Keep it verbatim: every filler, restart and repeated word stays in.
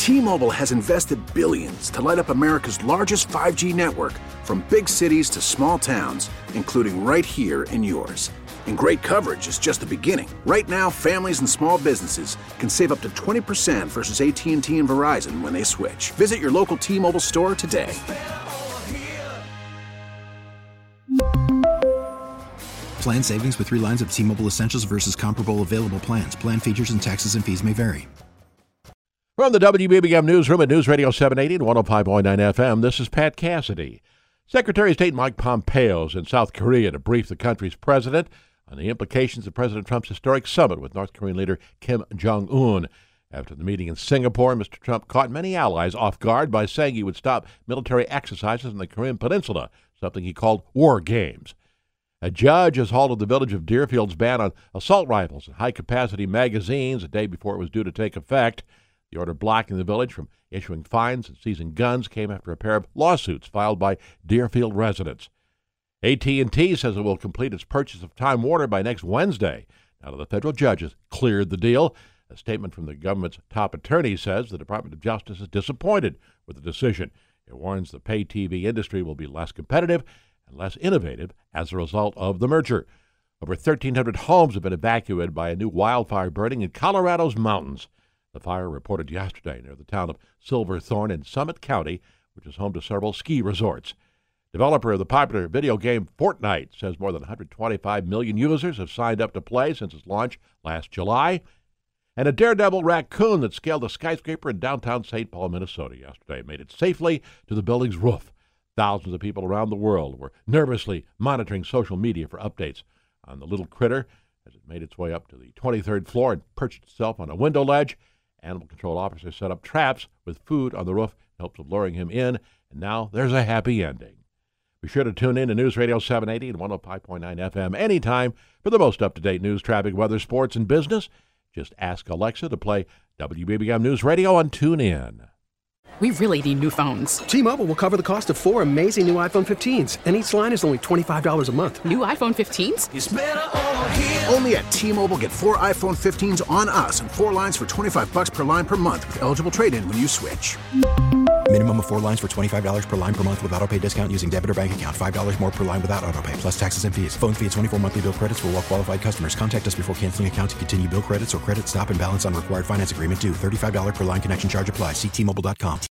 T-Mobile has invested billions to light up America's largest five G network, from big cities to small towns, including right here in yours. And great coverage is just the beginning. Right now, families and small businesses can save up to twenty percent versus A T and T and Verizon when they switch. Visit your local T-Mobile store today. Plan savings with three lines of T-Mobile Essentials versus comparable available plans. Plan features and taxes and fees may vary. From the W B B M Newsroom at News Radio seven eighty and one oh five point nine F M, this is Pat Cassidy. Secretary of State Mike Pompeo is in South Korea to brief the country's president on the implications of President Trump's historic summit with North Korean leader Kim Jong-un. After the meeting in Singapore, Mister Trump caught many allies off guard by saying he would stop military exercises in the Korean Peninsula, something he called war games. A judge has halted the village of Deerfield's ban on assault rifles and high-capacity magazines a day before it was due to take effect. The order blocking the village from issuing fines and seizing guns came after a pair of lawsuits filed by Deerfield residents. A T and T says it will complete its purchase of Time Warner by next Wednesday, now that the federal judges cleared the deal. A statement from the government's top attorney says the Department of Justice is disappointed with the decision. It warns the pay T V industry will be less competitive and less innovative as a result of the merger. Over thirteen hundred homes have been evacuated by a new wildfire burning in Colorado's mountains. The fire reported yesterday near the town of Silverthorne in Summit County, which is home to several ski resorts. Developer of the popular video game Fortnite says more than one hundred twenty-five million users have signed up to play since its launch last July. And a daredevil raccoon that scaled a skyscraper in downtown Saint Paul, Minnesota yesterday made it safely to the building's roof. Thousands of people around the world were nervously monitoring social media for updates on the little critter as it made its way up to the twenty-third floor and perched itself on a window ledge. Animal control officers set up traps with food on the roof in hopes of luring him in, and now there's a happy ending. Be sure to tune in to News Radio seven eighty and one oh five point nine F M anytime for the most up-to-date news, traffic, weather, sports, and business. Just ask Alexa to play W B B M News Radio on TuneIn. We really need new phones. T-Mobile will cover the cost of four amazing new iPhone fifteens, and each line is only twenty-five dollars a month. New iPhone fifteens? It's better over here. Only at T-Mobile, get four iPhone fifteens on us and four lines for twenty-five dollars per line per month with eligible trade-in when you switch. Minimum of four lines for twenty-five dollars per line per month with autopay discount using debit or bank account. five dollars more per line without autopay, plus taxes and fees. Phone fee at twenty-four monthly bill credits for well-qualified customers. Contact us before canceling account to continue bill credits or credit stop and balance on required finance agreement due. thirty-five dollars per line connection charge applies. See T Mobile dot com.